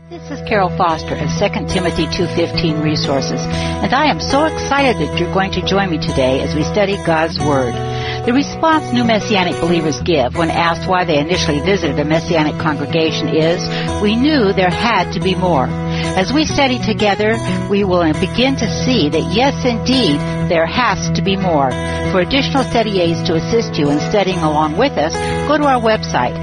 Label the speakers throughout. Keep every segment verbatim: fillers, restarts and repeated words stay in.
Speaker 1: This is Carol Foster of Second Timothy two fifteen Resources, and I am so excited that you're going to join me today as we study God's Word. The response new Messianic believers give when asked why they initially visited a Messianic congregation is, we knew there had to be more. As we study together, we will begin to see that yes, indeed, there has to be more. For additional study aids to assist you in studying along with us, go to our website,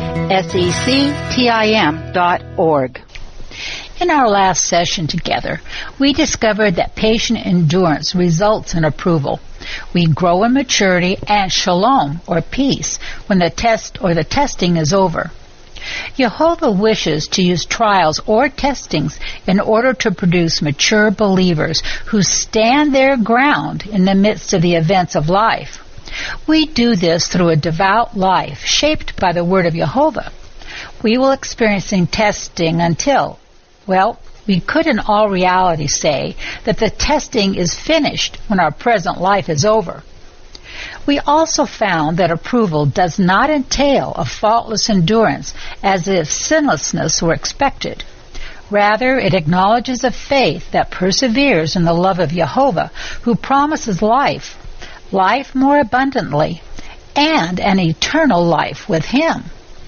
Speaker 1: sectim dot org.
Speaker 2: In our last session together, we discovered that patient endurance results in approval. We grow in maturity and shalom, or peace, when the test or the testing is over. Jehovah wishes to use trials or testings in order to produce mature believers who stand their ground in the midst of the events of life. We do this through a devout life shaped by the Word of Jehovah. We will experience testing until, well, we could in all reality say that the testing is finished when our present life is over. We also found that approval does not entail a faultless endurance as if sinlessness were expected. Rather, it acknowledges a faith that perseveres in the love of Jehovah, who promises life, life more abundantly, and an eternal life with Him.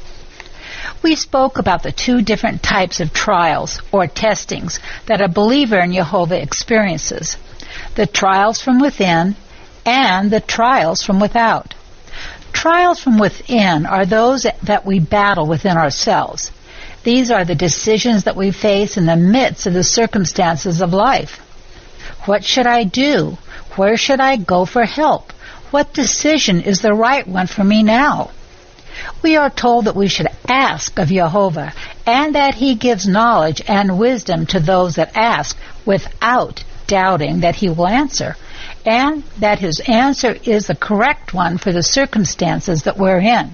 Speaker 2: We spoke about the two different types of trials or testings that a believer in Jehovah experiences, the trials from within and the trials from without. Trials from within are those that we battle within ourselves. These are the decisions that we face in the midst of the circumstances of life. What should I do? Where should I go for help? What decision is the right one for me now? We are told that we should ask of Jehovah, and that He gives knowledge and wisdom to those that ask without doubting that He will answer, and that His answer is the correct one for the circumstances that we're in.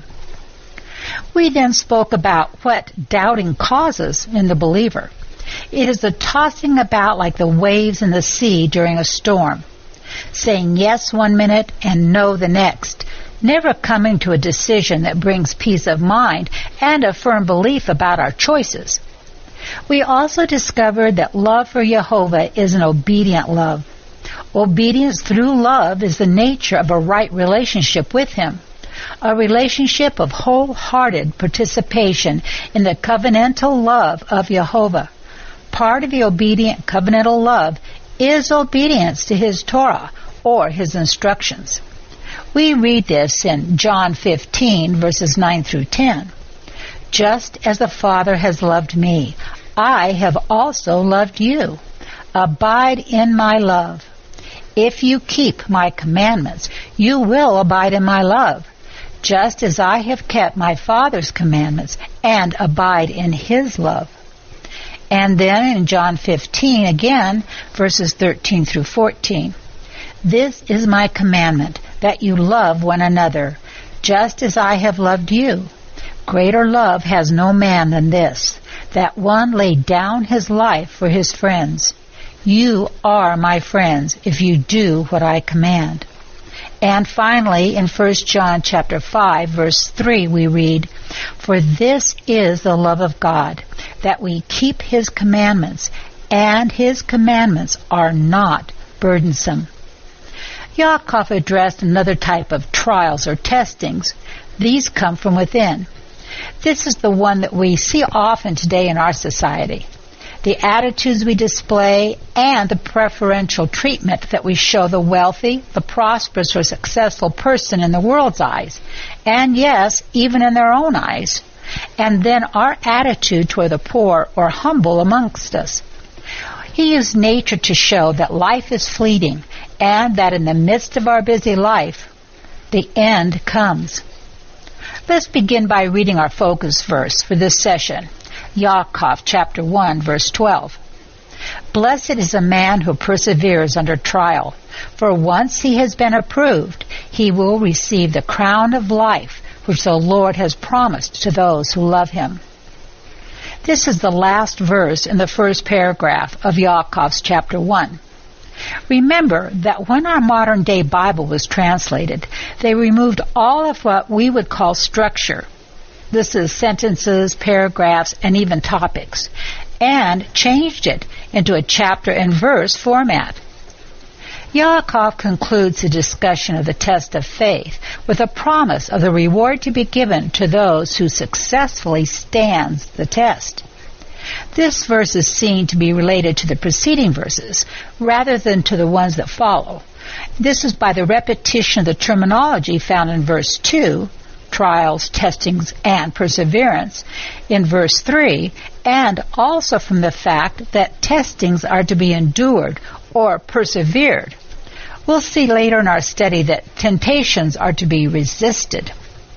Speaker 2: We then spoke about what doubting causes in the believer. It is the tossing about like the waves in the sea during a storm, saying yes one minute and no the next, never coming to a decision that brings peace of mind and a firm belief about our choices. We also discovered that love for Jehovah is an obedient love. Obedience through love is the nature of a right relationship with Him, a relationship of wholehearted participation in the covenantal love of Jehovah. Part of the obedient covenantal love is obedience to His Torah, or His instructions. We read this in John fifteen, verses nine through ten. Just as the Father has loved me, I have also loved you. Abide in my love. If you keep my commandments, you will abide in my love, just as I have kept my Father's commandments and abide in His love. And then in John fifteen again, verses thirteen through fourteen. This is my commandment, that you love one another, just as I have loved you. Greater love has no man than this, that one lay down his life for his friends. You are my friends if you do what I command. And finally, in First John chapter five, verse three, we read, For this is the love of God, that we keep His commandments, and His commandments are not burdensome. Yaakov addressed another type of trials or testings. These come from within. This is the one that we see often today in our society. The attitudes we display and the preferential treatment that we show the wealthy, the prosperous, or successful person in the world's eyes, and yes, even in their own eyes, and then our attitude toward the poor or humble amongst us. He used nature to show that life is fleeting, and that in the midst of our busy life, the end comes. Let's begin by reading our focus verse for this session, Yaakov chapter one, verse twelve. Blessed is a man who perseveres under trial, for once he has been approved, he will receive the crown of life which the Lord has promised to those who love Him. This is the last verse in the first paragraph of Yaakov's chapter one. Remember that when our modern-day Bible was translated, they removed all of what we would call structure. This is sentences, paragraphs, and even topics, and changed it into a chapter and verse format. Yaakov concludes the discussion of the test of faith with a promise of the reward to be given to those who successfully stands the test. This verse is seen to be related to the preceding verses rather than to the ones that follow. This is by the repetition of the terminology found in verse two, trials, testings, and perseverance, in verse three, and also from the fact that testings are to be endured or persevered. We'll see later in our study that temptations are to be resisted.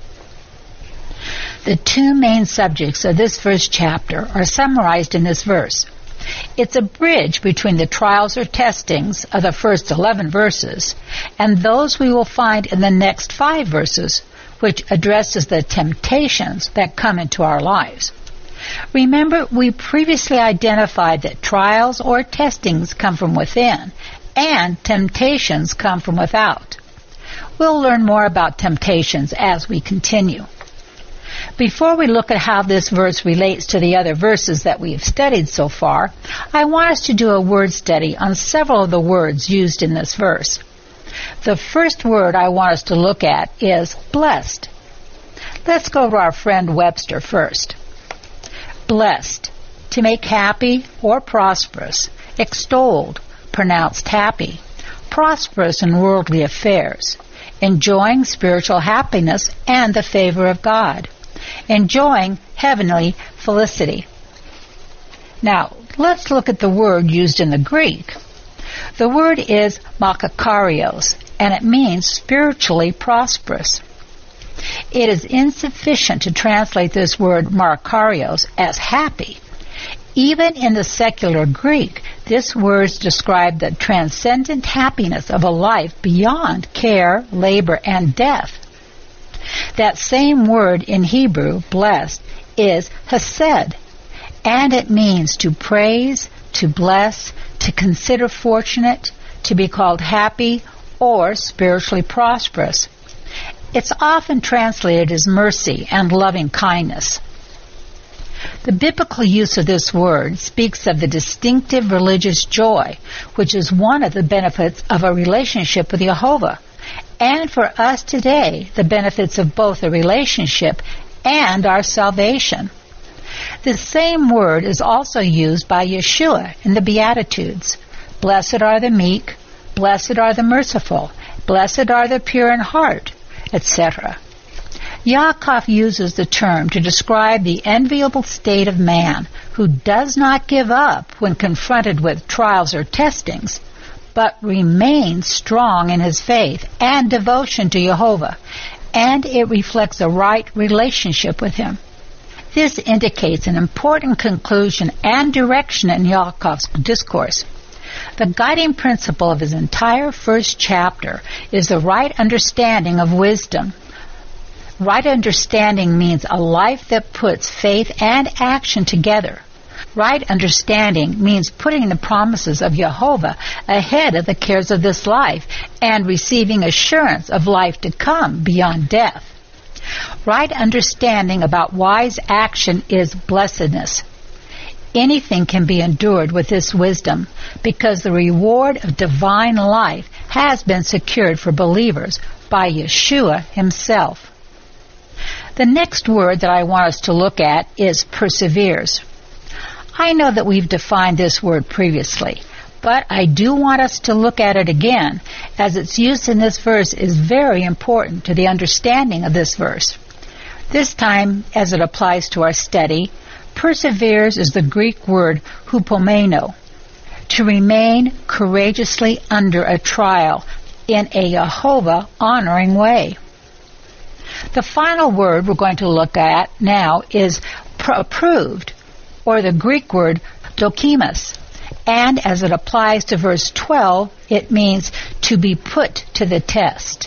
Speaker 2: The two main subjects of this first chapter are summarized in this verse. It's a bridge between the trials or testings of the first eleven verses and those we will find in the next five verses, which addresses the temptations that come into our lives. Remember, we previously identified that trials or testings come from within and temptations come from without. We'll learn more about temptations as we continue. Before we look at how this verse relates to the other verses that we have studied so far, I want us to do a word study on several of the words used in this verse. The first word I want us to look at is blessed. Let's go to our friend Webster first. Blessed, to make happy or prosperous, extolled, pronounced happy, prosperous in worldly affairs, enjoying spiritual happiness and the favor of God, enjoying heavenly felicity. Now, let's look at the word used in the Greek. The word is makarios, and it means spiritually prosperous. It is insufficient to translate this word makarios as happy. Even in the secular Greek, this word described the transcendent happiness of a life beyond care, labor, and death. That same word in Hebrew, blessed, is hesed, and it means to praise, to bless, to consider fortunate, to be called happy, or spiritually prosperous. It's often translated as mercy and loving kindness. The biblical use of this word speaks of the distinctive religious joy, which is one of the benefits of a relationship with Jehovah, and for us today, the benefits of both a relationship and our salvation. The same word is also used by Yeshua in the Beatitudes. Blessed are the meek, blessed are the merciful, blessed are the pure in heart, et cetera. Yaakov uses the term to describe the enviable state of man who does not give up when confronted with trials or testings, but remains strong in his faith and devotion to Jehovah, and it reflects a right relationship with him. This indicates an important conclusion and direction in Yaakov's discourse. The guiding principle of his entire first chapter is the right understanding of wisdom. Right understanding means a life that puts faith and action together. Right understanding means putting the promises of Jehovah ahead of the cares of this life and receiving assurance of life to come beyond death. Right understanding about wise action is blessedness. Anything can be endured with this wisdom because the reward of divine life has been secured for believers by Yeshua himself. The next word that I want us to look at is perseveres. I know that we've defined this word previously, but I do want us to look at it again, as its use in this verse is very important to the understanding of this verse. This time, as it applies to our study, perseveres is the Greek word hupomeno, to remain courageously under a trial in a Jehovah-honoring way. The final word we're going to look at now is approved, or the Greek word dokimas, and as it applies to verse twelve, it means to be put to the test.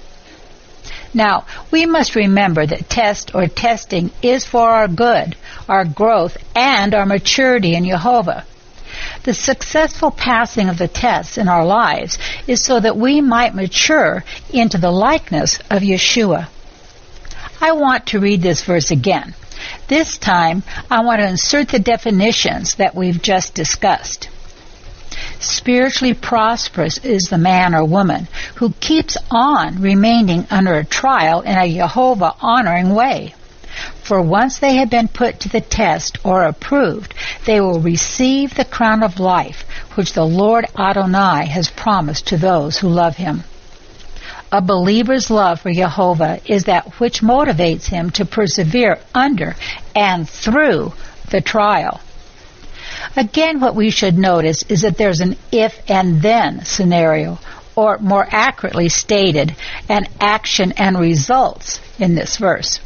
Speaker 2: Now, we must remember that test or testing is for our good, our growth, and our maturity in Jehovah. The successful passing of the tests in our lives is so that we might mature into the likeness of Yeshua. I want to read this verse again. This time, I want to insert the definitions that we've just discussed. Spiritually prosperous is the man or woman who keeps on remaining under a trial in a Jehovah-honoring way. For once they have been put to the test or approved, they will receive the crown of life, which the Lord Adonai has promised to those who love him. A believer's love for Jehovah is that which motivates him to persevere under and through the trial. Again, what we should notice is that there's an if and then scenario, or more accurately stated, an action and results in this verse.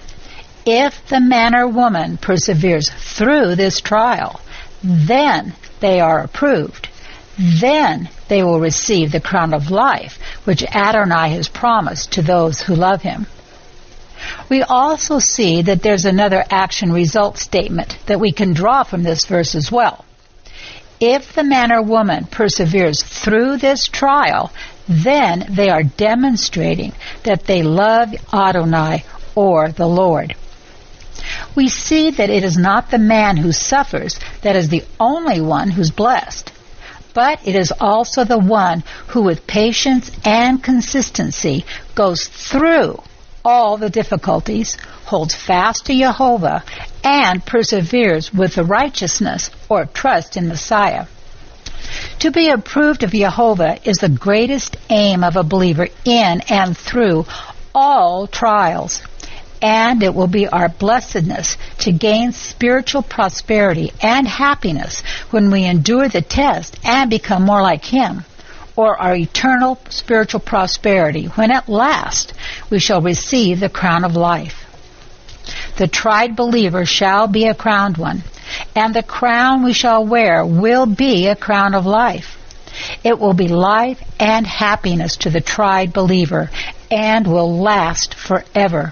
Speaker 2: If the man or woman perseveres through this trial, then they are approved. Then they will receive the crown of life, which Adonai has promised to those who love him. We also see that there's another action-result statement that we can draw from this verse as well. If the man or woman perseveres through this trial, then they are demonstrating that they love Adonai, or the Lord. We see that it is not the man who suffers that is the only one who's blessed, but it is also the one who with patience and consistency goes through all the difficulties, holds fast to Jehovah, and perseveres with the righteousness or trust in Messiah. To be approved of Jehovah is the greatest aim of a believer in and through all trials. And it will be our blessedness to gain spiritual prosperity and happiness when we endure the test and become more like him, or our eternal spiritual prosperity when at last we shall receive the crown of life. The tried believer shall be a crowned one, and the crown we shall wear will be a crown of life. It will be life and happiness to the tried believer and will last forever.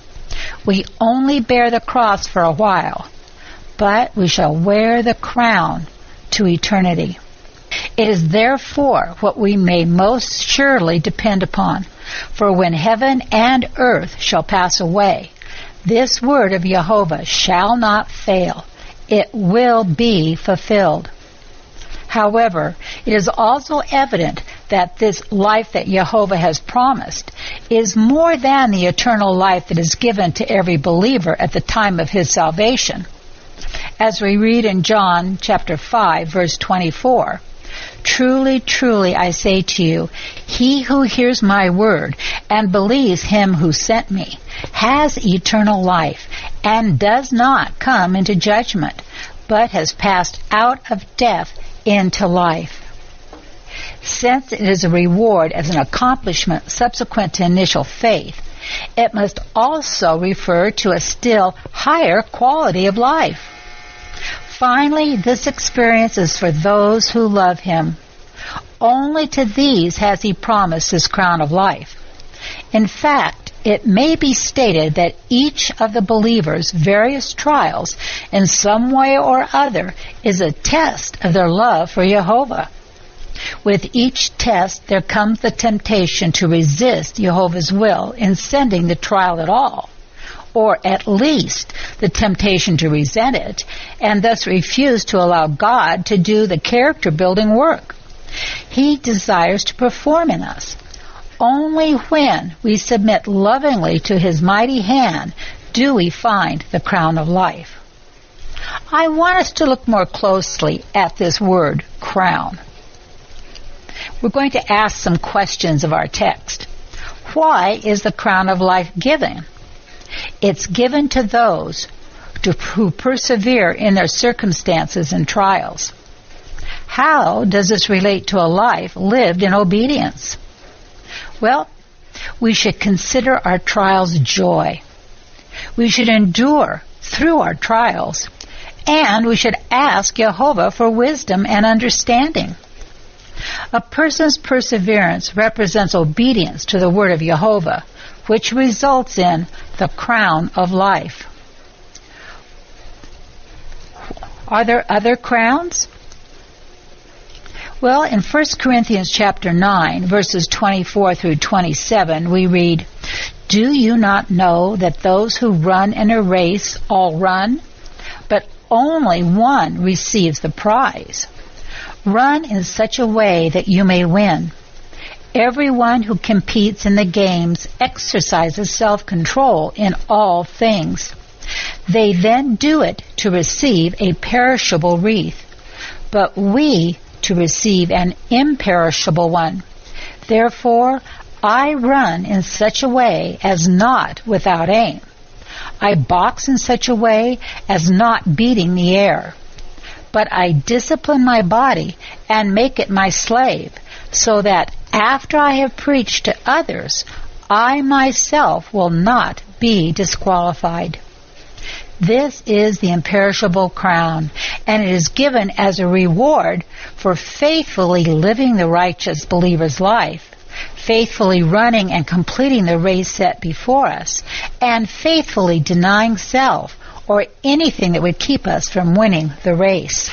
Speaker 2: We only bear the cross for a while, but we shall wear the crown to eternity. It is therefore what we may most surely depend upon, for when heaven and earth shall pass away, this word of Jehovah shall not fail. It will be fulfilled. However, it is also evident that this life that Jehovah has promised is more than the eternal life that is given to every believer at the time of his salvation. As we read in John chapter five, verse twenty-four, "Truly, truly, I say to you, he who hears my word and believes him who sent me has eternal life and does not come into judgment, but has passed out of death into life." Since it is a reward as an accomplishment subsequent to initial faith, it must also refer to a still higher quality of life. Finally, this experience is for those who love him. Only to these has he promised his crown of life. In fact, it may be stated that each of the believers' various trials, in some way or other, is a test of their love for Jehovah. With each test, there comes the temptation to resist Jehovah's will in sending the trial at all, or at least the temptation to resent it, and thus refuse to allow God to do the character-building work he desires to perform in us. Only when we submit lovingly to his mighty hand do we find the crown of life. I want us to look more closely at this word, crown. We're going to ask some questions of our text. Why is the crown of life given? It's given to those to, who persevere in their circumstances and trials. How does this relate to a life lived in obedience? Well, we should consider our trials joy. We should endure through our trials, and we should ask Jehovah for wisdom and understanding. A person's perseverance represents obedience to the word of Jehovah, which results in the crown of life. Are there other crowns? Well, in First Corinthians chapter nine, verses twenty-four through twenty-seven, we read, "Do you not know that those who run in a race all run, but only one receives the prize? Run in such a way that you may win. Everyone who competes in the games exercises self-control in all things. They then do it to receive a perishable wreath, but we to receive an imperishable one. Therefore, I run in such a way as not without aim. I box in such a way as not beating the air. But I discipline my body and make it my slave, so that after I have preached to others, I myself will not be disqualified. This is the imperishable crown, and it is given as a reward for faithfully living the righteous believer's life, faithfully running and completing the race set before us, and faithfully denying self or anything that would keep us from winning the race."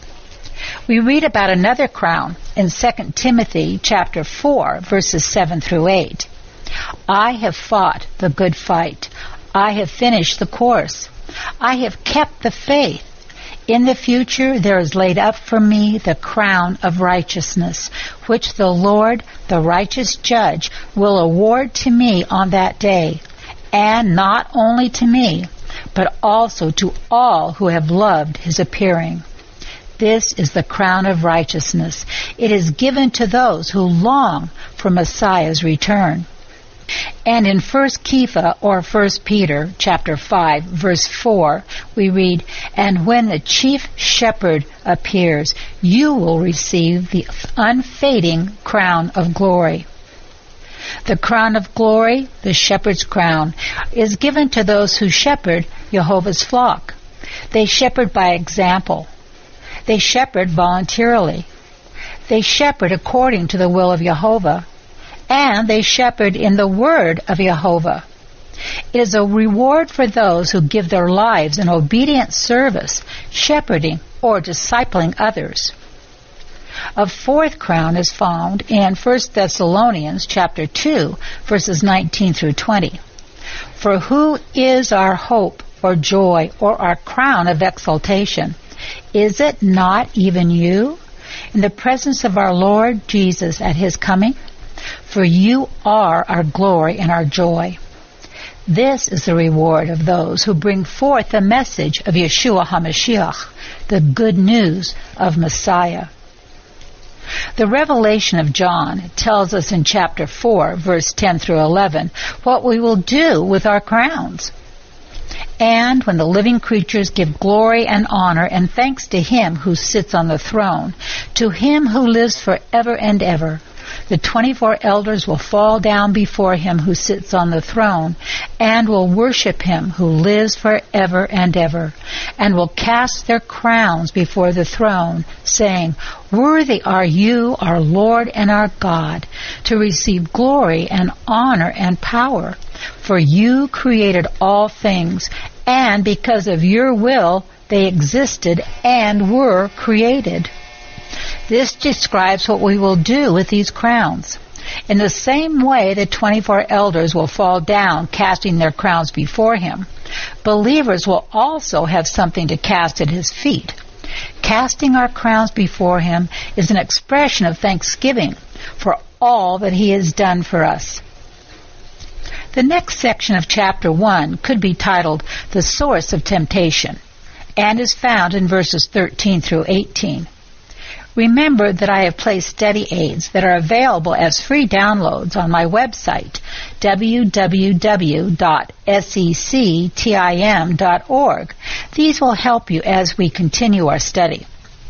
Speaker 2: We read about another crown in Second Timothy chapter four, verses seven through eight. "I have fought the good fight. I have finished the course. I have kept the faith. In the future there is laid up for me the crown of righteousness, which the Lord, the righteous judge, will award to me on that day, and not only to me, but also to all who have loved his appearing. This is the crown of righteousness. It is given to those who long for Messiah's return." And in First Kepha, or First Peter, chapter five, verse four, we read, "And when the chief shepherd appears, you will receive the unfading crown of glory." The crown of glory, the shepherd's crown, is given to those who shepherd Jehovah's flock. They shepherd by example. They shepherd voluntarily. They shepherd according to the will of Jehovah. And they shepherd in the word of Jehovah. It is a reward for those who give their lives in obedient service, shepherding or discipling others. A fourth crown is found in First Thessalonians chapter two, verses nineteen through twenty. "For who is our hope or joy or our crown of exaltation? Is it not even you, in the presence of our Lord Jesus at his coming? For you are our glory and our joy." This is the reward of those who bring forth the message of Yeshua HaMashiach, the good news of Messiah. The revelation of John tells us in chapter four, verse ten through eleven, what we will do with our crowns. "And when the living creatures give glory and honor and thanks to him who sits on the throne, to him who lives forever and ever, the twenty-four elders will fall down before him who sits on the throne, and will worship him who lives forever and ever, and will cast their crowns before the throne, saying, 'Worthy are you, our Lord and our God, to receive glory and honor and power. For you created all things, and because of your will they existed and were created.'" This describes what we will do with these crowns. In the same way the twenty-four elders will fall down, casting their crowns before him, believers will also have something to cast at his feet. Casting our crowns before him is an expression of thanksgiving for all that he has done for us. The next section of chapter one could be titled "The Source of Temptation," and is found in verses thirteen through eighteen. Remember that I have placed study aids that are available as free downloads on my website, w w w dot sectim dot org. These will help you as we continue our study.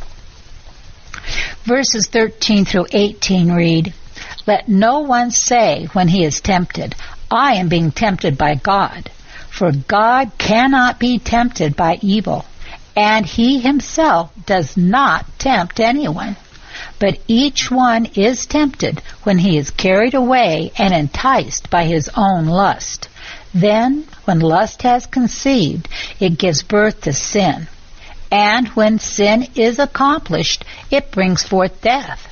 Speaker 2: Verses thirteen through eighteen read, "Let no one say when he is tempted, 'I am being tempted by God,' for God cannot be tempted by evil, and he himself does not tempt anyone. But each one is tempted when he is carried away and enticed by his own lust. Then, when lust has conceived, it gives birth to sin. And when sin is accomplished, it brings forth death.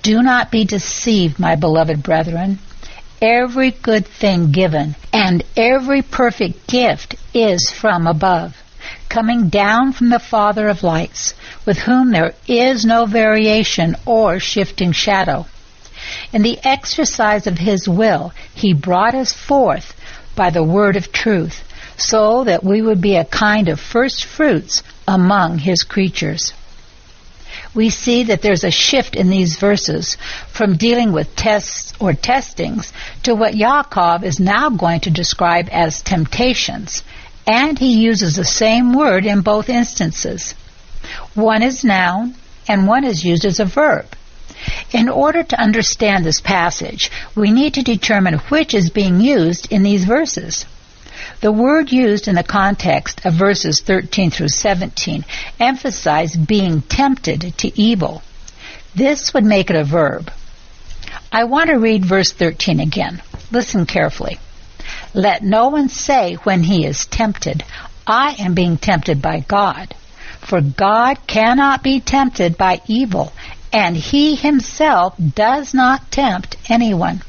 Speaker 2: Do not be deceived, my beloved brethren. Every good thing given and every perfect gift is from above, coming down from the Father of lights, with whom there is no variation or shifting shadow. In the exercise of his will, he brought us forth by the word of truth, so that we would be a kind of first fruits among his creatures. We see that there's a shift in these verses from dealing with tests or testings to what Yaakov is now going to describe as temptations, and he uses the same word in both instances. One is noun and one is used as a verb. In order to understand this passage, we need to determine which is being used in these verses. The word used in the context of verses thirteen through seventeen emphasize being tempted to evil. This would make it a verb. I want to read verse thirteen again. Listen carefully. Let no one say when he is tempted, I am being tempted by God. For God cannot be tempted by evil, and he himself does not tempt anyone.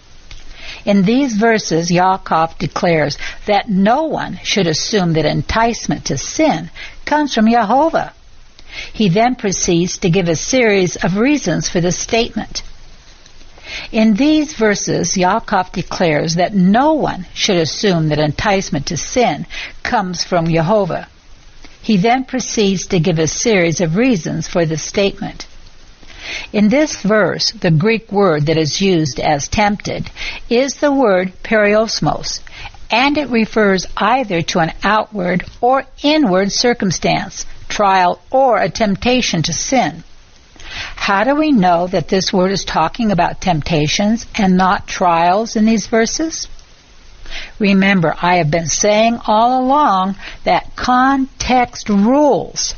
Speaker 2: In these verses, Yaakov declares that no one should assume that enticement to sin comes from Yehovah. He then proceeds to give a series of reasons for this statement. In these verses, Yaakov declares that no one should assume that enticement to sin comes from Yehovah. He then proceeds to give a series of reasons for this statement. In this verse, the Greek word that is used as tempted is the word periosmos, and it refers either to an outward or inward circumstance, trial, or a temptation to sin. How do we know that this word is talking about temptations and not trials in these verses? Remember, I have been saying all along that context rules.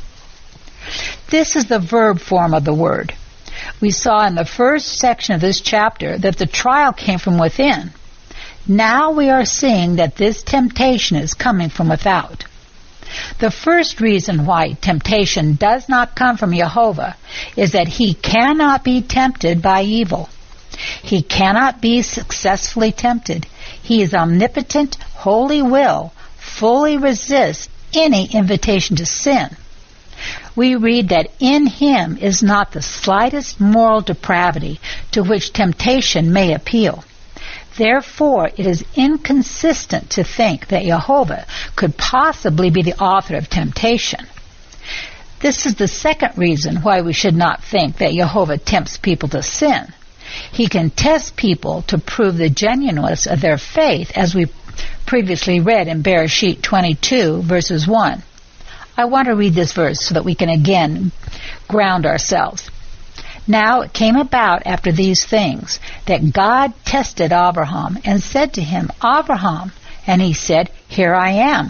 Speaker 2: This is the verb form of the word. We saw in the first section of this chapter that the trial came from within. Now we are seeing that this temptation is coming from without. The first reason why temptation does not come from Yehovah is that he cannot be tempted by evil. He cannot be successfully tempted. He is omnipotent, holy will, fully resists any invitation to sin. We read that in him is not the slightest moral depravity to which temptation may appeal. Therefore, it is inconsistent to think that Yehovah could possibly be the author of temptation. This is the second reason why we should not think that Yehovah tempts people to sin. He can test people to prove the genuineness of their faith, as we previously read in Bereshit twenty-two, verses one. I want to read this verse so that we can again ground ourselves. Now it came about after these things that God tested Abraham and said to him, Abraham, and he said, Here I am.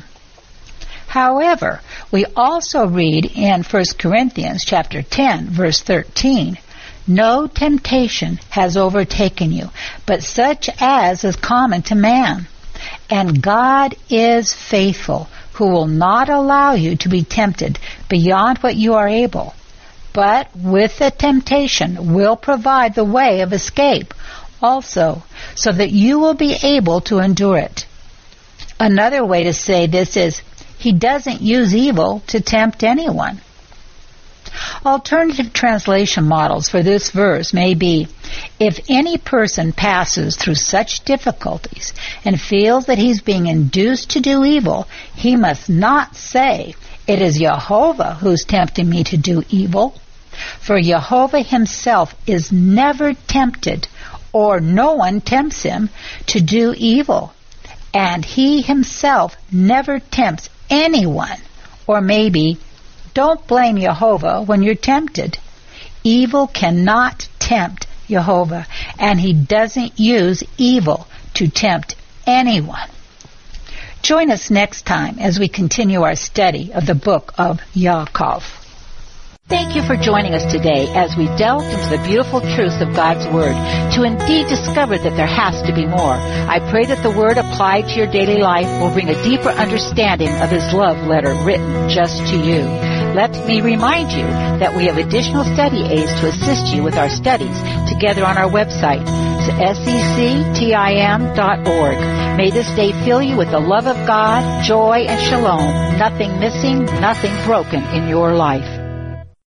Speaker 2: However, we also read in First Corinthians chapter ten, verse thirteen, No temptation has overtaken you, but such as is common to man. And God is faithful, who will not allow you to be tempted beyond what you are able, but with the temptation will provide the way of escape also, so that you will be able to endure it. Another way to say this is, he doesn't use evil to tempt anyone. Alternative translation models for this verse may be, if any person passes through such difficulties and feels that he's being induced to do evil, he must not say, it is Yehovah who's tempting me to do evil. For Yehovah himself is never tempted, or no one tempts him to do evil. And he himself never tempts anyone. Or maybe, don't blame Yehovah when you're tempted. Evil cannot tempt Yehovah, and he doesn't use evil to tempt anyone. Join us next time as we continue our study of the book of Yaakov.
Speaker 1: Thank you for joining us today as we delved into the beautiful truths of God's Word to indeed discover that there has to be more. I pray that the Word applied to your daily life will bring a deeper understanding of His love letter written just to you. Let me remind you that we have additional study aids to assist you with our studies together on our website, S E C T I M dot org. May this day fill you with the love of God, joy, and shalom. Nothing missing, nothing broken in your life.